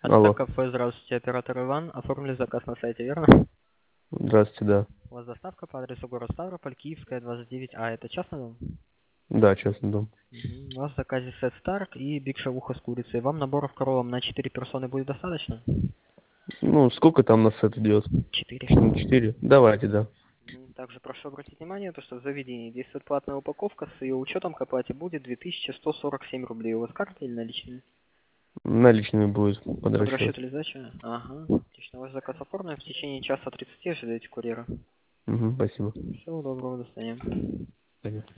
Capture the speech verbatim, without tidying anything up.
Алло. Кафе, здравствуйте, оператор Иван. Оформили заказ на сайте, верно? Здравствуйте, да. У вас доставка по адресу город Ставрополь, Киевская, двадцать девять А. Это частный дом? Да, частный дом. Мгм. У вас в заказе сет старт и биг шавуха с курицей. Вам наборов коровам на четыре персоны будет достаточно? Ну, сколько там на сет идет? четыре. Ну, четыре. Давайте, да. Мгм. Также прошу обратить внимание, то, что в заведении действует платная упаковка, с ее учетом к оплате будет две тысячи сто сорок семь рублей. У вас карта или наличные? Наличными будет под Под расчет. расчет или сдача? Ага. Отлично. Ваш заказ оформлен. В течение часа тридцати ожидайте курьера. Угу, спасибо. Всего доброго, до свидания. Понятно.